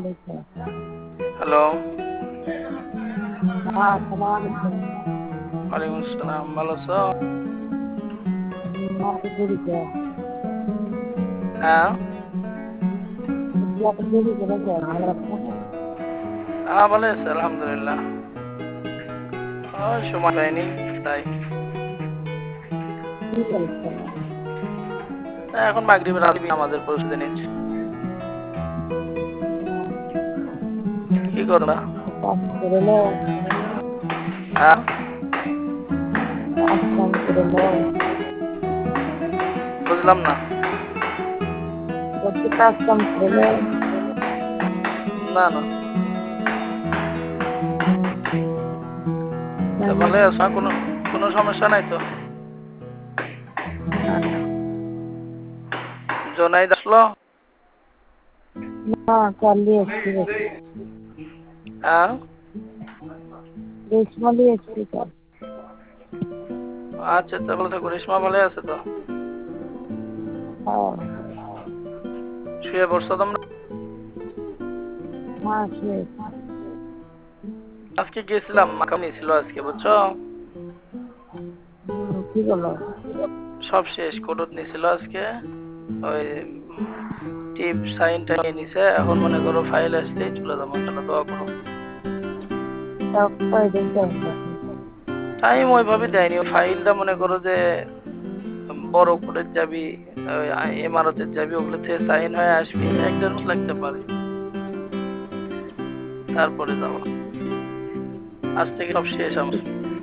Hello, হ্যাঁ, আসসালামু আলাইকুম। ওয়ালাইকুম আসসালাম। ভালো আছো? এত দেরি কেন? হ্যাঁ, এত দেরি করে কেন? ভালো লাগছে না? হ্যাঁ ভালো আছে আলহামদুলিল্লাহ। সময় পাইনি তাই। কি বলছো? এখন মাগরিবের আগে আমাদের প্রস্তুতি নিচ্ছি। কি করলা? কাজ করে লো, হ্যাঁ, কাজ কাম করে লো। বুঝলাম না। একটু কাজ কাম করে লো। না না, তো ভালো আছো? কোনো কোনো সমস্যা নাই তো? জোনাইদ আসলো? না, চালিয়ে এসছি। হ্যাঁ, রেশমালি এসছি কাজ। আচ্ছা তো ভালো থাকো। রেশমা ভালো আছে তো? হ্যাঁ, শুয়ে পড়ছো তোমরা? হ্যাঁ, শুয়েছি। আজকে গেছিলাম, মাকা নিয়েছিল আজকে, বুঝছো? কি বলো? সব শেষ, কোডট নিয়েছিল আজকে। ওই টিপ সাইনটা নিয়ে নিছে, এখন মনে করো ফাইল আসলেই চলে যাবো, ইনশাআল্লাহ দোয়া করো। তাও কয়দিন টাইম লাগবে? টাইম ওইভাবে দেয়নি, ওই ফাইলটা মনে করো যে বড় কোডের যাবি, ইমারতের যাবি, ওগুলো থেকে সাইন হয়ে আসবি, 1-1.5 মাস লাগতে পারে, তারপরে যাবো। আজ থেকে সব শেষ আমার।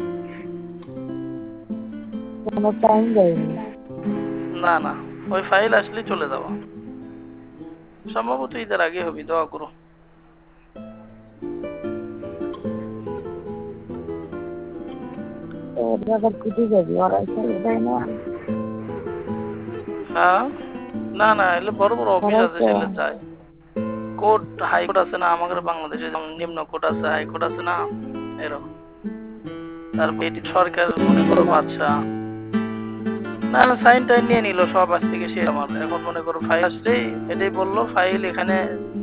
কোনো টাইম দেয়নি। না না, ওই ফাইল আসলেই চলে যাবো, সম্ভবত ঈদের আগে হবে, দোয়া করো। তো আবার কোথায় যাবি? ওরা ছেড়ে দেয় না? হ্যাঁ, না না, এলে বড় বড় অফিস ওরাই আছে, তো। সেলে যায়। কোর্ট, হাইকোর্ট আছে না আমাদের বাংলাদেশে, যেমন নিম্ন কোর্ট আছে, হাইকোর্ট আছে না, এরকম। তারপর এটি সরকার, মনে করো বাদশাহ। না না, সাইন টাইন নিয়ে নিল সব, আজ থেকে শেষ আমার। এখন মনে করো ফাইল আসলেই এটাই বললো, ফাইল এখানে